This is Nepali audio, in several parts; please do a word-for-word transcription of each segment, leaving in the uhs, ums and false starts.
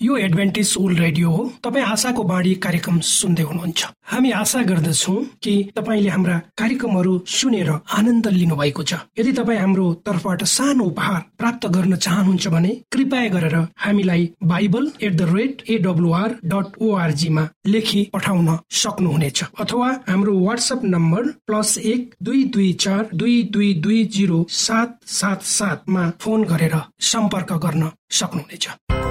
यो एडभेन्टिज वर्ल्ड रेडियो हो। तपाईँ आशाको बाणी कार्यक्रम सुन्दै हुनुहुन्छ। हामी आशा गर्दछौँ कि तपाईँले हाम्रा कार्यक्रमहरू सुनेर आनन्द लिनु भएको छ। यदि तपाईँ हाम्रो तर्फबाट सानो उपहार प्राप्त गर्न चाहनुहुन्छ भने कृपया गरेर हामीलाई Bible at the rate AWR dot ORG मा लेखी पठाउन सक्नुहुनेछ, अथवा हाम्रो वाट्सएप नम्बर प्लस एक दुई दुई चार दुई दुई दुई जिरो सात सात सातमा फोन गरेर सम्पर्क गर्न सक्नुहुनेछ।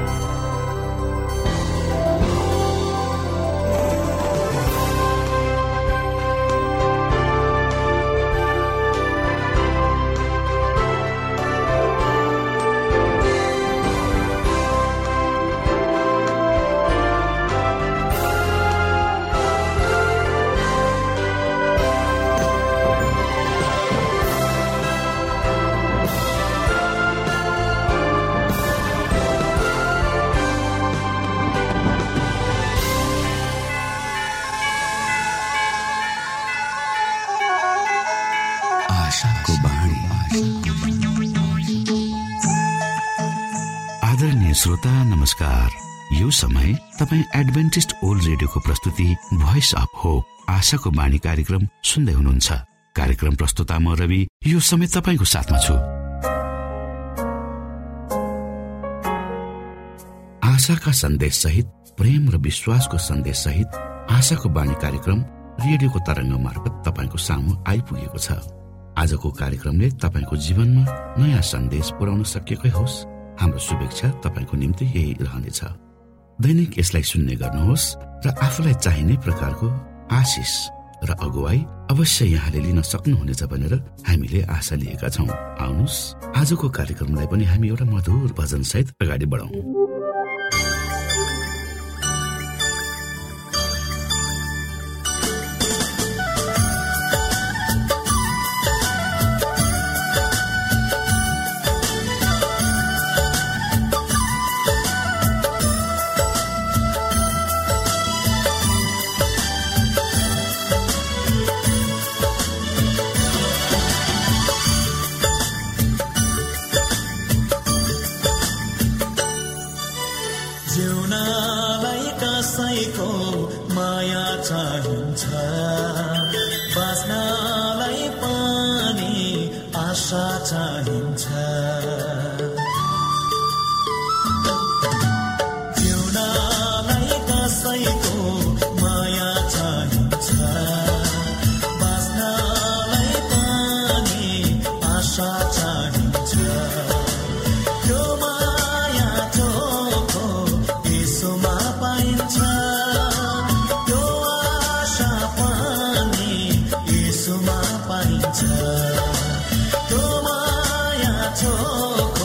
आदरणीय श्रोता नमस्कार। यो समय तपाईँ एडभेन्टिस्ट वर्ल्ड रेडियोको प्रस्तुति भोइस अफ होप आशाको बाणी कार्यक्रम सुन्दै हुनुहुन्छ। कार्यक्रम प्रस्तुता म रवि यो समय तपाईको साथमा छु। आशाका सन्देश सहित प्रेम र विश्वासको सन्देश सहित आशाको बाणी कार्यक्रम रेडियोको तरंग मार्फत तपाईको सामु आइपुगेको छ। आजको कार्यक्रमले तपाईको जीवनमा नयाँ सन्देश पुर्याउन सकेकै होस्। हाम्रो शुभेच्छा तपाईको निम्ति यही रहनेछ। दैनिक यसलाई सुन्ने गर्नुहोस् र आफूलाई चाहिने प्रकारको आशिष र अगुवाई अवश्य यहाँले लिन सक्नुहुनेछ भनेर हामीले आशा लिएका छौं। आउनुहोस् आजको कार्यक्रमलाई पनि हामी एउटा मधुर भजन सहित अगाडि बढाउँ। Tomaya choko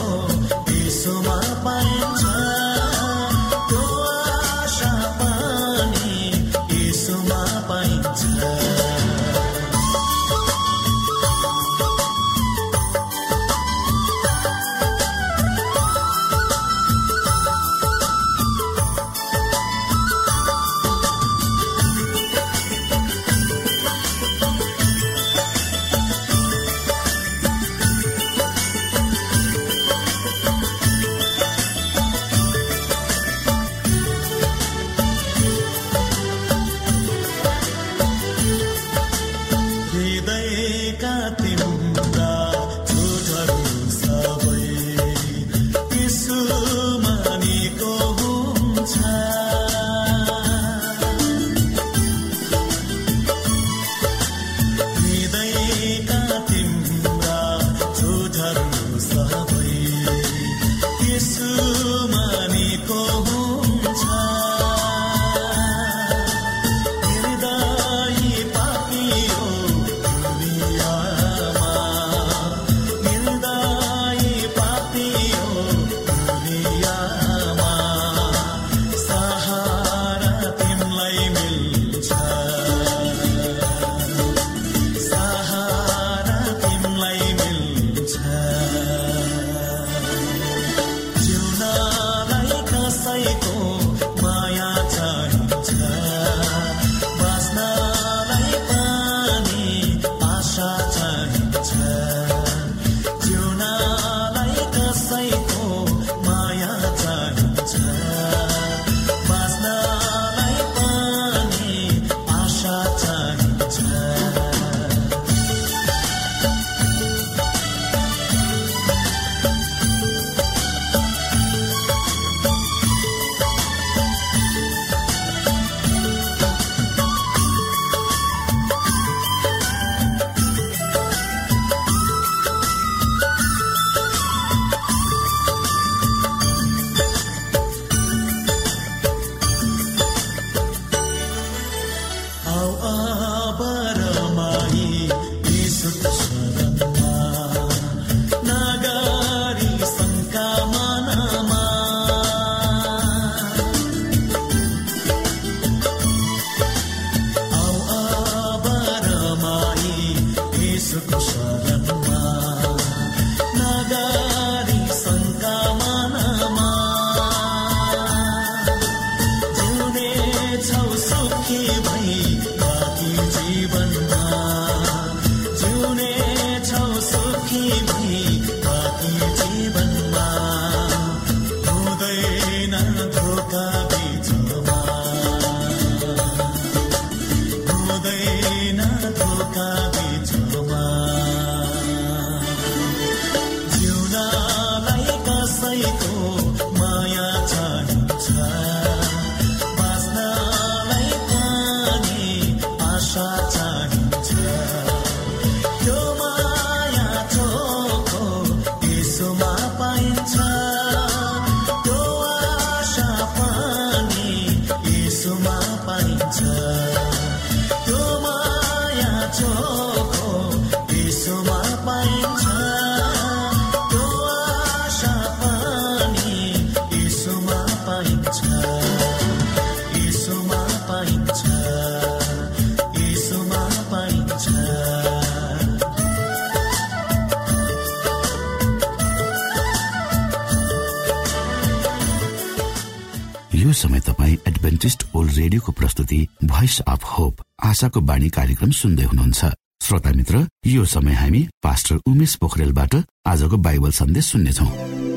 यो समय तपाईँ एडभेन्टिस्ट ओल्ड रेडियोको प्रस्तुति भोइस अफ होप आशाको बाणी कार्यक्रम सुन्दै हुनुहुन्छ। श्रोता मित्र, यो समय हामी पास्टर उमेश पोखरेलबाट आजको बाइबल सन्देश सुन्नेछौँ।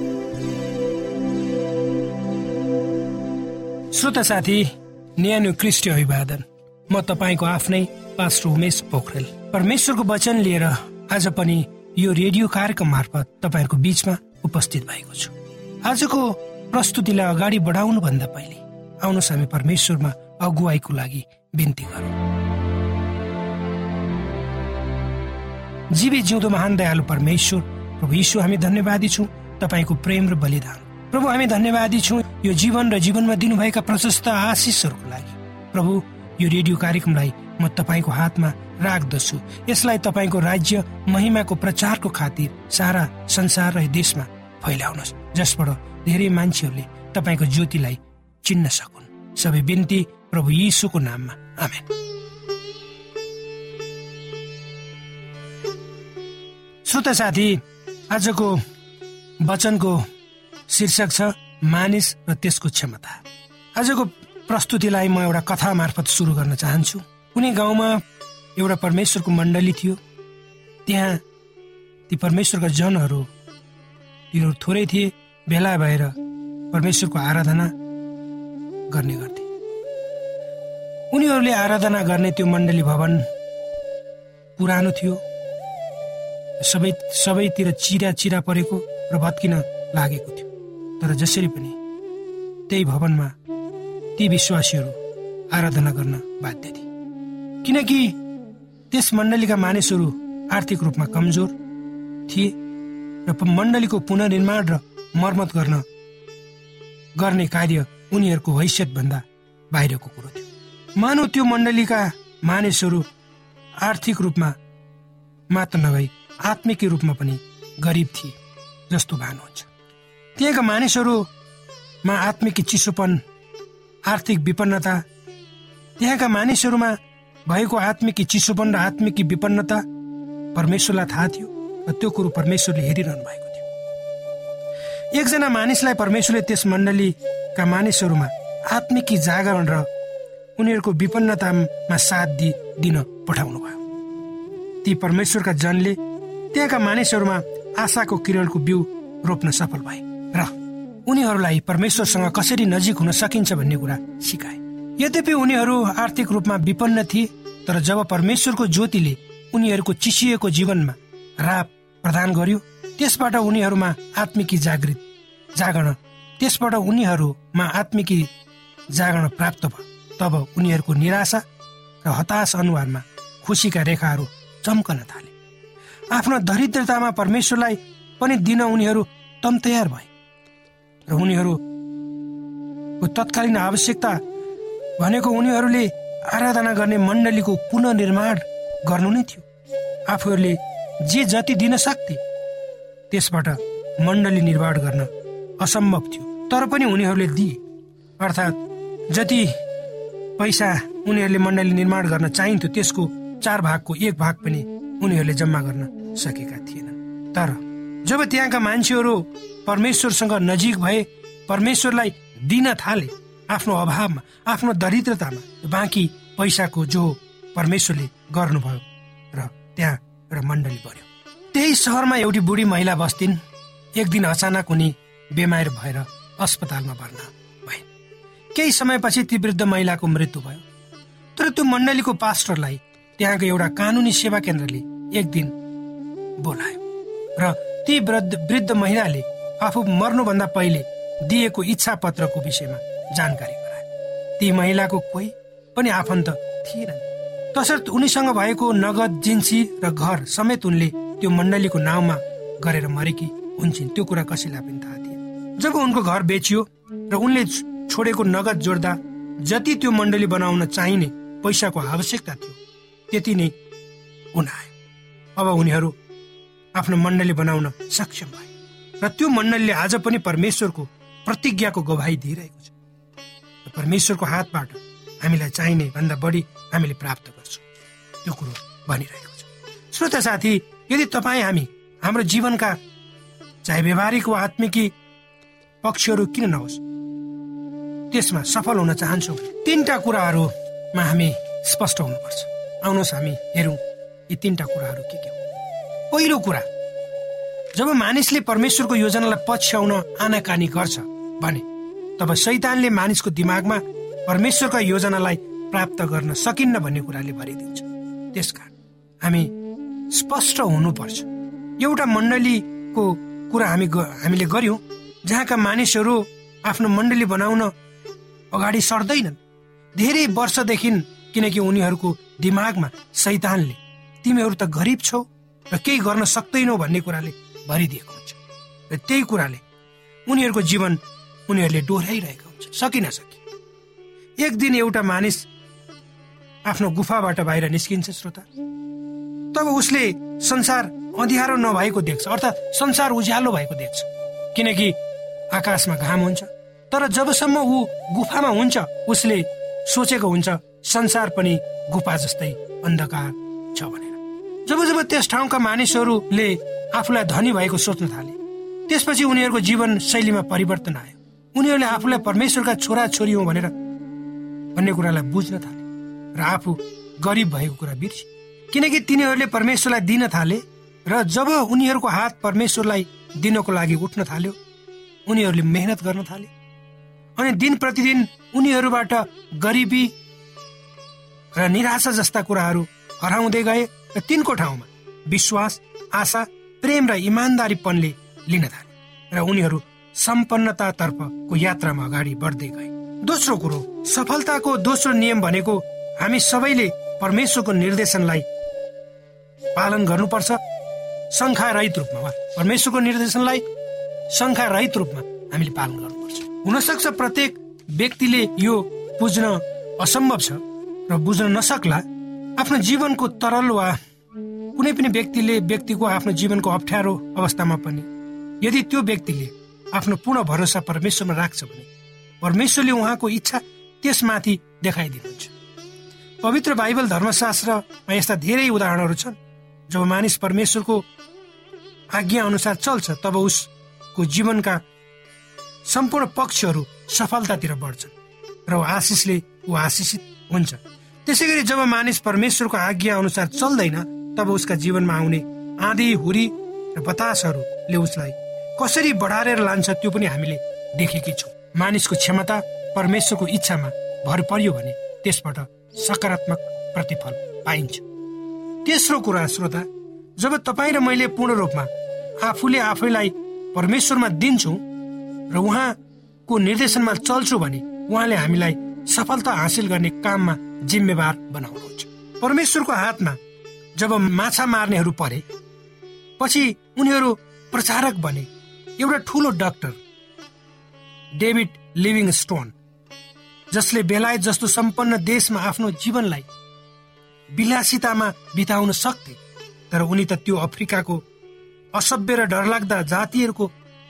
श्रोता साथी, न्यानो क्रिस्टी अभिवादन। म तपाईँको आफ्नै पास्टर उमेश पोखरेल परमेश्वरको वचन लिएर आज पनि यो रेडियो कार्यक्रम मार्फत तपाईँहरूको बीचमा उपस्थित भएको छु। आजको प्रस्तुतिलाई अगाडि बढाउनु भन्दा पहिले आउनुहोस् हामी परमेश्वरमा अगुवाईको लागि बिन्ती गरौँ। जीवी जिउँदो महान दयालु परमेश्वर प्रभु यीशु, हामी धन्यवादी छौँ तपाईँको प्रेम र बलिदान। प्रभु, हामी धन्यवादी छौँ यो जीवन र जीवनमा दिनुभएका प्रशस्त आशिषहरूको लागि। प्रभु, यो रेडियो कार्यक्रमलाई म तपाईँको हातमा राख्दछु। यसलाई तपाईँको राज्य महिमाको प्रचारको खातिर सारा संसार र देशमा फैलाउनुहोस्, जसबाट धेरै मान्छेहरूले तपाईँको ज्योतिलाई चिन्न सकुन्। सबै बिन्ती प्रभु यीशुको नाममा, आमेन। श्रोता साथी, आजको वचनको शीर्षक छ मानिस र त्यसको क्षमता। आजको प्रस्तुतिलाई म एउटा कथा मार्फत सुरु गर्न चाहन्छु। कुनै गाउँमा एउटा परमेश्वरको मण्डली थियो। त्यहाँ ती परमेश्वरका जनहरू तिनीहरू थोरै थिए, भेला भएर परमेश्वरको आराधना गर्ने गर्थे। उनीहरूले आराधना गर्ने त्यो मण्डली भवन पुरानो थियो, सबै सबैतिर चिरा चिरा परेको र भत्किन लागेको थियो। तर जसरी पनि त्यही भवनमा ती विश्वासीहरू आराधना गर्न बाध्य थिए, किनकि त्यस मण्डलीका मानिसहरू आर्थिक रूपमा कमजोर थिए र मण्डलीको पुनर्निर्माण र मर्मत गर्न गर्ने कार्य उनीहरूको हैसियत भन्दा बाहिरको कुरो थियो। मानव त्यो मण्डलीका मानिसहरू आर्थिक रूपमा मात्र नभई आत्मिक रूपमा पनि गरिब थिए जस्तो भान हुन्छ। त्यहाँका मानिसहरूमा आत्मिक चिसोपन, आर्थिक विपन्नता, त्यहाँका मानिसहरूमा भएको आत्मिक चिसोपन र आत्मिक विपन्नता परमेश्वरलाई थाहा थियो र त्यो कुरो परमेश्वरले हेरिरहनु भएको थियो। एकजना मानिसलाई परमेश्वरले त्यस मण्डलीका मानिसहरूमा आत्मिक जागरण र उनीहरूको विपन्नतामा साथ दि दिन पठाउनु भयो। ती परमेश्वरका जनले त्यहाँका मानिसहरूमा आशाको किरणको बिउ रोप्न सफल भए र उनीहरूलाई परमेश्वरसँग कसरी नजिक हुन सकिन्छ भन्ने कुरा सिकाए। यद्यपि उनीहरू आर्थिक रूपमा विपन्न थिए, तर जब परमेश्वरको ज्योतिले उनीहरूको चिसिएको जीवनमा राह प्रदान गर्यो, त्यसबाट उनीहरूमा आत्मिकी जागृत जागरण त्यसबाट उनीहरूमा आत्मिकी जागरण प्राप्त भयो। तब उनीहरूको निराशा र हताश अनुहारमा खुसीका रेखाहरू चम्कन थाले। आफ्नो दरिद्रतामा परमेश्वरलाई पनि दिन उनीहरू तम तयार भए र उनीहरूको तत्कालीन आवश्यकता भनेको उनीहरूले आराधना गर्ने मण्डलीको पुनर्निर्माण गर्नु नै थियो। आफूहरूले जे जति दिन सक्थे त्यसबाट मण्डली निर्माण गर्न असम्भव थियो, तर पनि उनीहरूले दिए। अर्थात् जति पैसा उनीहरूले मण्डली निर्माण गर्न चाहिन्थ्यो त्यसको चार भागको एक भाग पनि उनीहरूले जम्मा गर्न सकेका थिएनन्। तर जब त्यहाँका मान्छेहरू परमेश्वरसँग नजिक भए, परमेश्वरलाई दिन थाले, आफ्नो अभावमा, आफ्नो दरिद्रतामा, बाँकी पैसाको जो परमेश्वरले गर्नुभयो र त्यहाँ एउटा मण्डली बन्यो। त्यही सहरमा एउटी बुढी महिला बस्थिन्। एक दिन अचानक उनी बेमार भएर अस्पतालमा भर्ना भए। केही समयपछि ती वृद्ध महिलाको मृत्यु भयो। तर त्यो मण्डलीको पास्टरलाई त्यहाँको एउटा कानुनी सेवा केन्द्रले एक दिन बोलायो र ती वृद्ध वृद्ध महिलाले आफू मर्नुभन्दा पहिले दिएको इच्छा पत्रको विषयमा जानकारी गराए। ती महिलाको कोही पनि आफन्त थिएनन्, तसर्थ उनीसँग भएको नगद, जिन्सी र घर समेत उनले त्यो मण्डलीको नाउँमा गरेर मरेकी हुन्छन्, त्यो कुरा कसैलाई पनि थाहा थिएन। जब उनको घर बेचियो र उनले छोडेको नगद जोड्दा जति त्यो मण्डली बनाउन चाहिने पैसाको आवश्यकता थियो त्यति नै हुन आयो। अब उनीहरू आफ्नो मण्डली बनाउन सक्षम भए र त्यो मण्डलीले आज पनि परमेश्वरको प्रतिज्ञाको गवाही दिइरहेको छ। परमेश्वरको हातबाट हामीलाई चाहिने भन्दा बढी हामीले प्राप्त गर्छौँ, त्यो कुरो भनिरहेको छ। श्रोता साथी, यदि तपाईँ हामी हाम्रो जीवनका चाहे व्यवहारिक वा आत्मिकी पक्षहरू किन नहोस् त्यसमा सफल हुन चाहन्छौँ, तीनटा कुराहरूमा हामी स्पष्ट हुनुपर्छ। आउनुहोस् हामी हेरौँ यी तीनटा कुराहरू के के हो। पहिलो कुरा, जब मानिसले परमेश्वरको योजनालाई पछ्याउन आनाकानी गर्छ भने तब शैतानले मानिसको दिमागमा परमेश्वरका योजनालाई प्राप्त गर्न सकिन्न भन्ने कुराले भरिदिन्छ। त्यसकारण हामी स्पष्ट हुनुपर्छ। एउटा मण्डलीको कुरा हामी हामीले गर्यौं जहाँका मानिसहरू आफ्नो मण्डली बनाउन अगाडि सर्दैनन् धेरै वर्षदेखि, किनकि उनीहरूको दिमागमा शैतानले तिमीहरू त गरिब छौ र केही गर्न सक्दैनौ भन्ने कुराले भरिदिएको हुन्छ र त्यही कुराले उनीहरूको जीवन उनीहरूले डोर्याइरहेको हुन्छ, सकि नसकी। एक दिन एउटा मानिस आफ्नो गुफाबाट बाहिर निस्किन्छ श्रोता, तब उसले संसार अँध्यारो नभएको देख्छ, अर्थात् संसार उज्यालो भएको देख्छ, किनकि आकाशमा घाम हुन्छ। तर जबसम्म ऊ गुफामा हुन्छ उसले सोचेको हुन्छ संसार पनि गुफा जस्तै अन्धकार छ भनेर। जब जब त्यस ठाउँका मानिसहरूले आफूलाई धनी भएको सोच्न थाले त्यसपछि उनीहरूको जीवन शैलीमा परिवर्तन आयो। उनीहरूले आफूलाई परमेश्वरका छोरा छोरी हो भनेर भन्ने कुरालाई बुझ्न थाले र आफू गरिब भएको कुरा बिर्से, किनकि तिनीहरूले परमेश्वरलाई दिन थाले र जब उनीहरूको हात परमेश्वरलाई दिनको लागि उठ्न थाल्यो उनीहरूले मेहनत गर्न थाले अनि दिन प्रतिदिन उनीहरूबाट गरिबी र निराशा जस्ता कुराहरू हराउँदै गए र तिनको ठाउँमा विश्वास, आशा, प्रेम र इमान्दारीपनले लिन थाले र उनीहरू सम्पन्नतातर्फको यात्रामा अगाडि बढ्दै गए। दोस्रो कुरो, सफलताको दोस्रो नियम भनेको हामी सबैले परमेश्वरको निर्देशनलाई पालन गर्नुपर्छ, शङ्का रहित रूपमा वा परमेश्वरको निर्देशनलाई शङ्का रहित रूपमा हामीले पालन गर्नुपर्छ। हुनसक्छ प्रत्येक व्यक्तिले यो बुझ्न असम्भव छ र बुझ्न नसक्ला। आफ्नो जीवनको तरल वा कुनै पनि व्यक्तिले व्यक्तिको आफ्नो जीवनको अप्ठ्यारो अवस्थामा पनि यदि त्यो व्यक्तिले आफ्नो पूर्ण भरोसा परमेश्वरमा राख्छ भने परमेश्वरले उहाँको इच्छा त्यसमाथि देखाइदिनुहुन्छ। पवित्र बाइबल धर्मशास्त्रमा यस्ता धेरै उदाहरणहरू छन्। जब मानिस परमेश्वरको आज्ञा अनुसार चल्छ तब उसको जीवनका सम्पूर्ण पक्षहरू सफलतातिर बढ्छन् र आशिषले ऊ आशिषित हुन्छ। त्यसै गरी जब मानिस परमेश्वरको आज्ञा अनुसार चल्दैन तब उसका जीवनमा आउने आँधी, हुरी र बतासहरूले उसलाई कसरी बढारेर लान्छ त्यो पनि हामीले देखेकै छौँ। मानिसको क्षमता परमेश्वरको इच्छामा भर पर्यो भने त्यसबाट सकारात्मक प्रतिफल पाइन्छ। तेस्रो कुरा श्रोता, जब तपाईँ र मैले पूर्ण रूपमा आफूले आफैलाई परमेश्वरमा दिन्छौँ र उहाँको निर्देशनमा चल्छु भने उहाँले हामीलाई सफलता हासिल गर्ने काममा जिम्मेवार बनाउनुहुन्छ। परमेश्वरको हातमा जब माछा मार्नेहरू परे पछि उनीहरू प्रचारक बने। एउटा ठुलो डाक्टर डेभिड लिभिङस्टोन, जसले बेलायत जस्तो सम्पन्न देशमा आफ्नो जीवनलाई विलासितामा बिताउन सक्थे, तर उनी त त्यो अफ्रिकाको असभ्य र डरलाग्दा जातिहरूको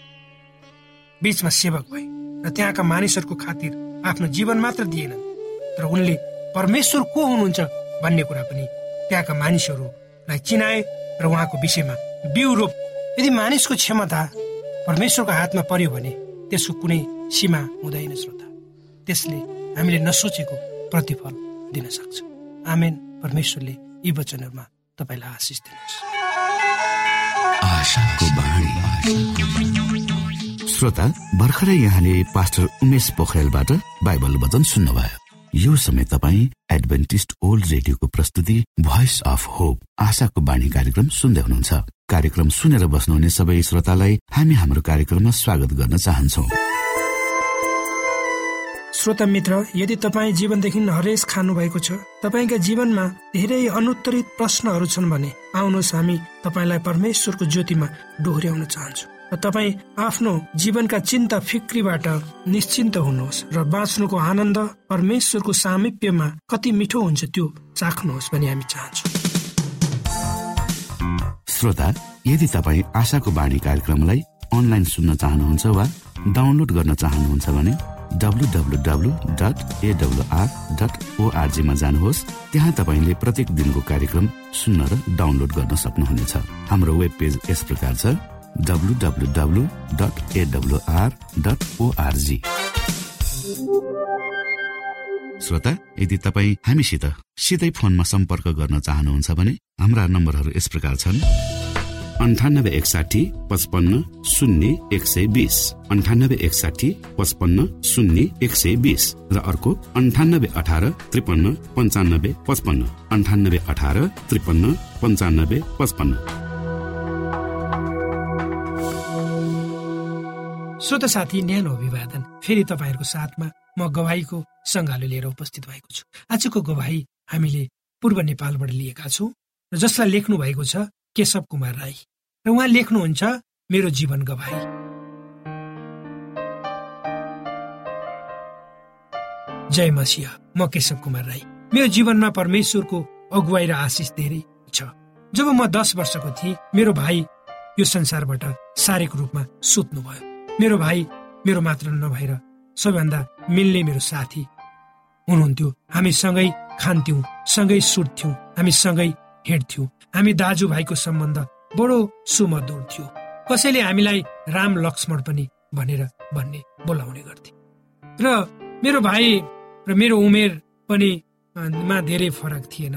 बीचमा सेवक भए र त्यहाँका मानिसहरूको खातिर आफ्नो जीवन मात्र दिएनन्, तर उनले परमेश्वर को हुनुहुन्छ भन्ने कुरा पनि त्यहाँका मानिसहरूलाई चिनाए र उहाँको विषयमा बिउ रोप। यदि मानिसको क्षमता परमेश्वरको हातमा पर्यो भने त्यसको कुनै सीमा हुँदैन श्रोता, त्यसले हामीले नसोचेको प्रतिफल दिन सक्छ। आमेन। परमेश्वरले यी वचनहरूमा तपाईलाई आशिष दिनुहोस्। श्रोता, भर्खरै यहाँले पास्टर उमेश पोखरेलबाट बाइबल वचन सुन्नुभयो। यो समय तपाईँ एडभेन्टिस्ट ओल्ड रेडियोको प्रस्तुति भोइस अफ होप आशाको बाणी कार्यक्रम सुन्दै हुनुहुन्छ। कार्यक्रम सुनेर बस्नुहुने सबै श्रोतालाई हामी हाम्रो कार्यक्रममा स्वागत गर्न चाहन्छौ। श्रोता मित्र, यदि तपाईँ जीवनदेखि हरेस खानु भएको छ, तपाईँका जीवनमा धेरै अनुत्तरित प्रश्नहरू छन् भने आउनुहोस्, हामी तपाईँलाई परमेश्वरको ज्योतिमा डोहोर्याउन चाहन्छौँ। तपाईँ आफ्नो जीवनका चिन्ता फिक्रीबाट निश्चिन्त हुनुहोस् र बाँच्नुको आनन्द परमेश्वरको सामिप्यमा कति मिठो हुन्छ त्यो चाख्नुहोस् भनी हामी चाहन्छौँ। श्रोता, यदि तपाईँ आशाको बाणी कार्यक्रमलाई अनलाइन सुन्न चाहनुहुन्छ वा डाउनलोड गर्न चाहनुहुन्छ भने W W W dot AWR dot ORG मा जानुहोस्। त्यहाँ तपाईँले प्रत्येक दिनको कार्यक्रम सुन्न र डाउनलोड गर्न सक्नुहुनेछ। हाम्रो वेब पेज यस प्रकार छ, W W W dot AWR dot ORG. श्रोता, यदि तपाईँ हामीसित सिधै फोनमा सम्पर्क गर्न चाहनुहुन्छ भने हाम्रा नम्बरहरू यस प्रकार छन्: अन्ठानब्बे एकसाठी पचपन्न शून्य एक सय बिस, अन्ठानब्बे एकसाठी पचपन्न शून्य एक सय बिस र अर्को अन्ठानब्बे अठार त्रिपन्न पन्चानब्बे पचपन्न, अन्ठानब्बे अठार त्रिपन्न पन्चानब्बे पचपन्न। श्रोता साथी, न्यानो अभिवादन। फेरि तपाईँहरूको साथमा म गवाहीको सङ्गालो लिएर उपस्थित भएको छु। आजको गवाही हामीले पूर्व नेपालबाट लिएका छौँ र जसलाई लेख्नु भएको छ केशव कुमार राई, र उहाँ लेख्नुहुन्छ मेरो जीवन गवाही। जय मसीह। म केशव कुमार राई। मेरो जीवनमा परमेश्वरको अगुवाई र आशिष धेरै छ। जब म दस वर्षको थिएँ, मेरो भाइ यो संसारबाट शारीरिक रूपमा सुत्नुभयो। मेरो भाइ मेरो मात्र नभएर सबैभन्दा मिल्ने मेरो साथी हुनुहुन्थ्यो। हामी सँगै खान्थ्यौँ, सँगै सुत्थ्यौँ, हामी सँगै हिँड्थ्यौँ। हामी दाजुभाइको सम्बन्ध बडो सुमधुर थियो। कसैले हामीलाई राम लक्ष्मण पनि भनेर भन्ने बोलाउने गर्थे। र मेरो भाइ र मेरो उमेर पनि मा धेरै फरक थिएन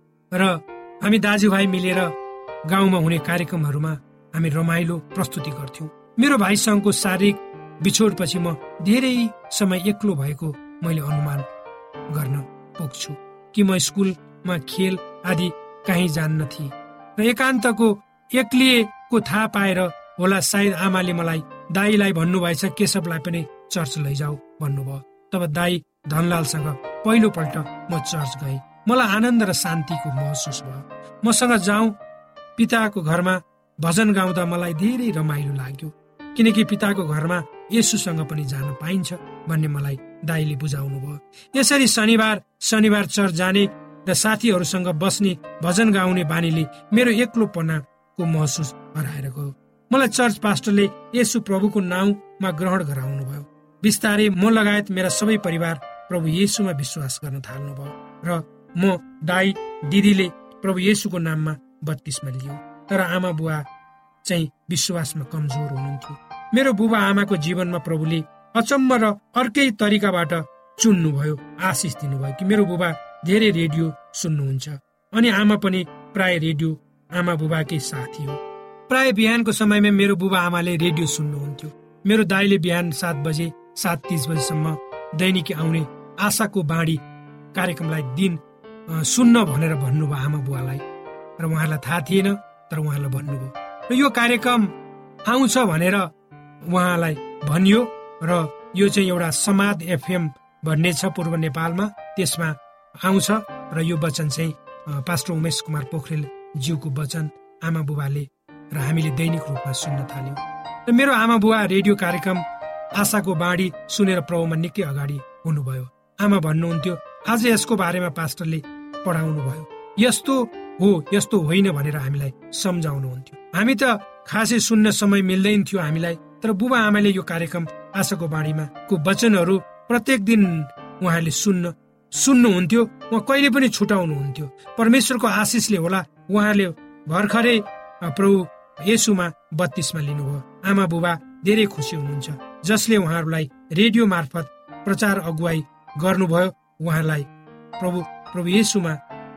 र हामी दाजुभाइ मिलेर गाउँमा हुने कार्यक्रमहरूमा हामी रमाइलो प्रस्तुति गर्थ्यौँ। मेरो भाइसँगको शारीरिक बिछोडपछि म धेरै समय एक्लो भएको मैले अनुमान गर्न पुग्छु कि म स्कुलमा खेल आदि कहीँ जान्न थिएँ र एकान्तको एक्लिएको थाहा पाएर होला सायद आमाले मलाई दाईलाई भन्नुभएछ केशवलाई पनि चर्च लैजाऊ भन्नुभयो। तब दाई धनलालसँग पहिलोपल्ट म चर्च गएँ। मलाई आनन्द र शान्तिको महसुस भयो। मसँग जाउँ, पिताको घरमा भजन गाउँदा मलाई धेरै रमाइलो लाग्यो, किनकि पिताको घरमा येशूसँग पनि जान पाइन्छ भन्ने मलाई दाईले बुझाउनु भयो। यसरी शनिबार शनिबार चर्च जाने र साथीहरूसँग बस्ने भजन गाउने बानीले मेरो एक्लोपनाको महसुस हराएर गयो। मलाई चर्च पास्टरले येशू प्रभुको नाउँमा ग्रहण गराउनु भयो। बिस्तारै म लगायत मेरा सबै परिवार प्रभु येशूमा विश्वास गर्न थाल्नुभयो र म दाई दिदीले प्रभु येशूको नाममा बत्तिस्मा लियो। तर आमा बुवा चाहिँ विश्वासमा कमजोर हुनुहुन्थ्यो। मेरो बुबा आमाको जीवनमा प्रभुले अचम्म र अर्कै तरिकाबाट चुन्नुभयो, आशिष दिनुभयो कि मेरो बुबा धेरै रेडियो सुन्नुहुन्छ अनि आमा पनि प्राय रेडियो आमा बुबाकै साथी हो। प्राय बिहानको समयमा मेरो बुबा आमाले रेडियो सुन्नुहुन्थ्यो। मेरो दाइले बिहान सात बजे सात तिस बजीसम्म दैनिकी आउने आशाको बाणी कार्यक्रमलाई दिन सुन्न भनेर भन्नुभयो आमा बुवालाई, र उहाँलाई थाहा थिएन, तर उहाँलाई भन्नुभयो र यो कार्यक्रम आउँछ भनेर उहाँलाई भनियो। र यो चाहिँ एउटा समाद एफएम भन्ने छ पूर्व नेपालमा, त्यसमा आउँछ र यो वचन चाहिँ पास्टर उमेश कुमार पोखरेल ज्यूको वचन आमा बुबाले र हामीले दैनिक रूपमा सुन्न थाल्यौँ। र मेरो आमा बुवा रेडियो कार्यक्रम आशाको बाणी सुनेर प्रभुमा निकै अगाडि हुनुभयो। आमा भन्नुहुन्थ्यो, आज यसको बारेमा पास्टरले पढाउनु भयो, यस्तो हो यस्तो होइन भनेर हामीलाई सम्झाउनुहुन्थ्यो। हामी त खासै सुन्न समय मिल्दैन थियो हामीलाई, तर बुबा आमाले यो कार्यक्रम आशाको बाणीमा को वचनहरू प्रत्येक दिन उहाँले सुन्न सुन्नुहुन्थ्यो। उहाँ कहिले पनि छुटाउनुहुन्थ्यो। परमेश्वरको आशिषले होला उहाँले भर्खरै प्रभु येशूमा बत्तिस्मा लिनुभयो। आमा बुबा धेरै खुसी हुनुहुन्छ, जसले उहाँहरूलाई रेडियो मार्फत प्रचार अगुवाई गर्नुभयो। उहाँलाई प्रभु प्रभु येशूमा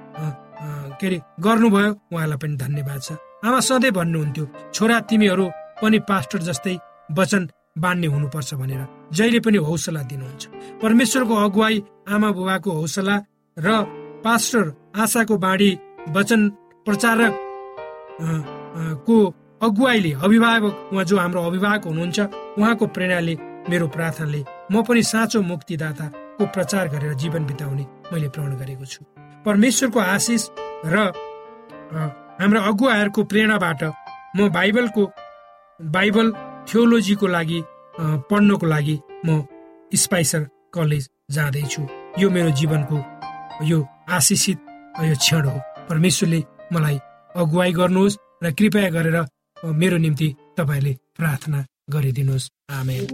के अरे गर्नुभयो, उहाँलाई पनि धन्यवाद छ। आमा सधैँ भन्नुहुन्थ्यो, छोरा तिमीहरू पनि पास्टर जस्तै वचन बान्ने हुनुपर्छ भनेर जहिले पनि हौसला दिनुहुन्छ। परमेश्वरको अगुवाई, आमा बुबाको हौसला र पास्टर आशाको बाणी वचन प्रचारक को अगुवाईले, अभिभावक, उहाँ जो हाम्रो अभिभावक हुनुहुन्छ, उहाँको प्रेरणाले, मेरो प्रार्थनाले म पनि साँचो मुक्तिदाताको प्रचार गरेर जीवन बिताउने मैले प्रण गरेको छु। परमेश्वरको आशिष र हाम्रो अगुवाहरूको प्रेरणाबाट म बाइबलको बाइबल थियोलोजीको लागि पढ्नको लागि म स्पाइसर कलेज जाँदैछु। यो मेरो जीवनको यो आशिषित यो क्षण हो। परमेश्वरले मलाई अगुवाई गर्नुहोस् र कृपया गरेर मेरो निम्ति तपाईले प्रार्थना गरिदिनुहोस्। आमेन।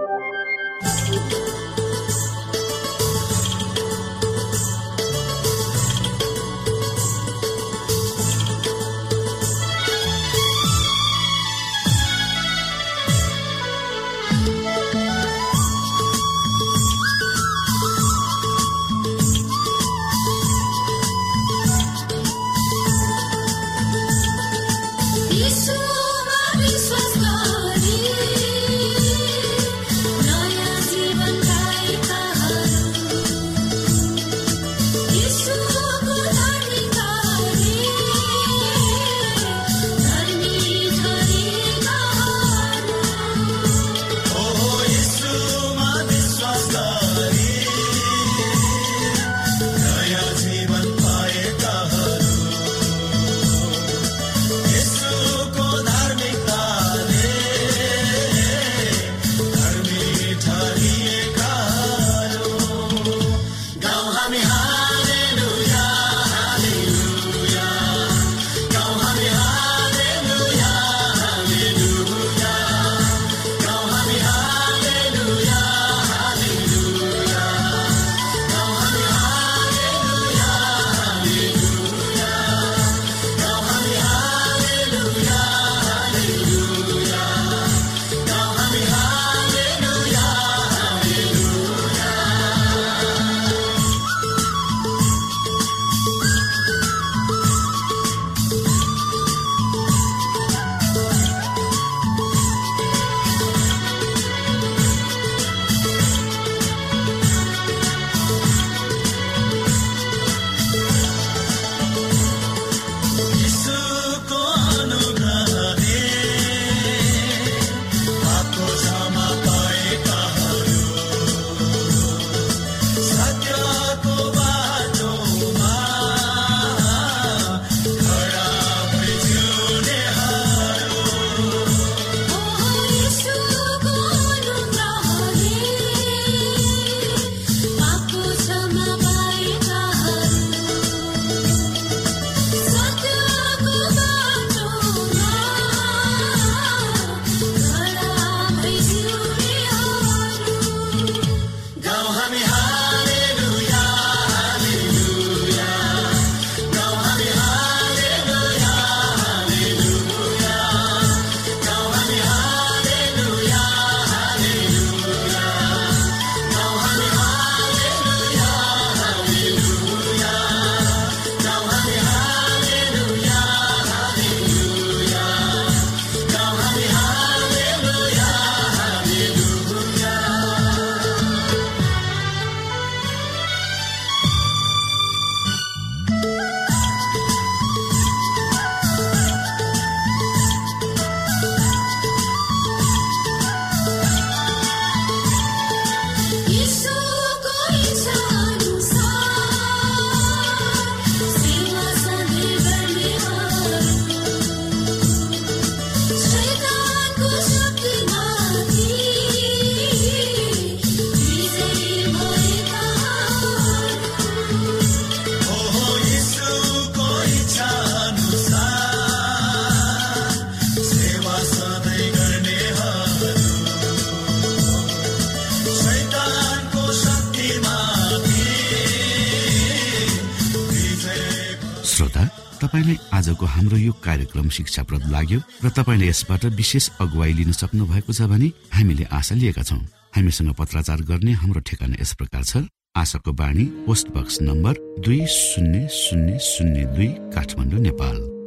तपाईलाई आजको हाम्रो यो कार्यक्रम शिक्षाप्रद लाग्यो र तपाईले यसबाट विशेष अगुवाई लिन सक्नु भएको छ भने हामीले आशा लिएका छौं। हामीसँग पत्राचार गर्ने हाम्रो ठेगाना यस प्रकार छ। आशाको बाणी, पोस्ट बक्स नम्बर दुई शून्य शून्य शून्य दुई, काठमाडौँ, नेपाल।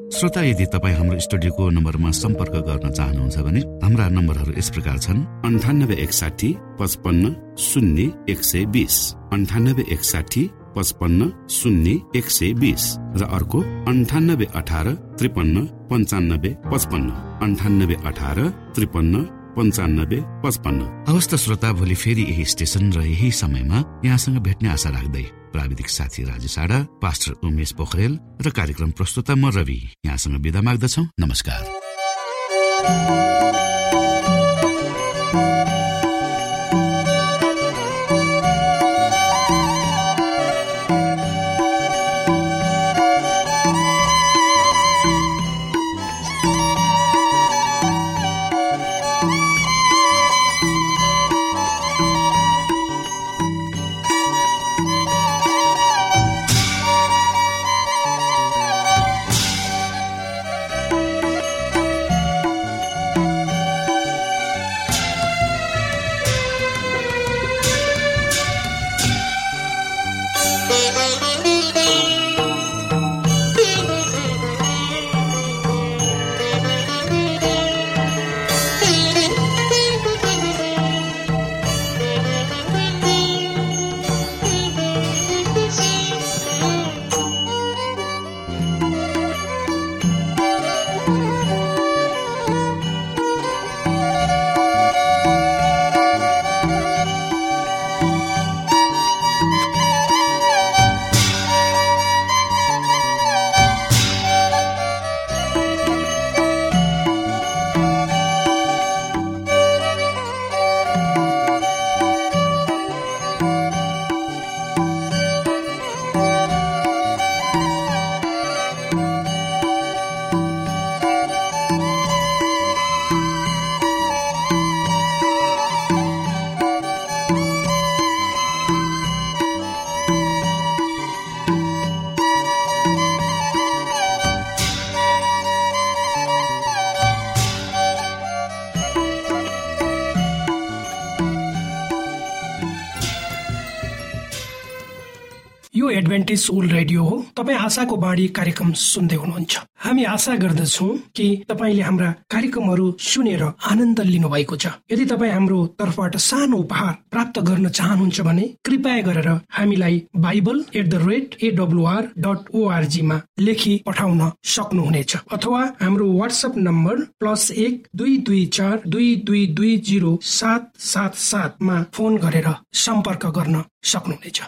श्रोता, यदि तपाईँ हाम्रो स्टुडियोको नम्बरमा सम्पर्क गर्न चाहनुहुन्छ भने हाम्रा नम्बरहरू यस प्रकार छन्: अन्ठानब्बे एकसाठी पचपन्न शून्य एक सय बिस, अन्ठानब्बे एकसाठी पचपन्न शून्य एक सय बिस र अर्को अन्ठानब्बे अठार त्रिपन्न पन्चानब्बे पचपन्न, अन्ठानब्बे अठार त्रिपन्न पन्चानब्बे पचपन्न। हवस् त श्रोता, भोलि फेरि यही स्टेशन र यही समयमा यहाँसँग भेट्ने आशा राख्दै प्राविधिक साथी राजु साडा, पास्टर उमेश पोखरेल र कार्यक्रम प्रस्तुता म रवि यहाँसँग बिदा माग्दछौ। नमस्कार। यो एडभेन्टिज वर्ल्ड रेडियो हो। तपाईँ आशाको बाणी कार्यक्रम सुन्दै हुनुहुन्छ। हामी आशा गर्दछौँ कि तपाईँले हाम्रा कार्यक्रमहरू सुनेर आनन्द लिनु भएको छ। यदि तपाईँ हाम्रो तर्फबाट सानो उपहार प्राप्त गर्न चाहनुहुन्छ भने कृपया गरेर हामीलाई Bible at the rate AWR dot ORG मा लेखी पठाउन सक्नुहुनेछ, अथवा हाम्रो वाट्सएप नम्बर प्लस एक दुई दुई चार दुई दुई दुई जिरो सात सात सातमा फोन गरेर सम्पर्क गर्न सक्नुहुनेछ।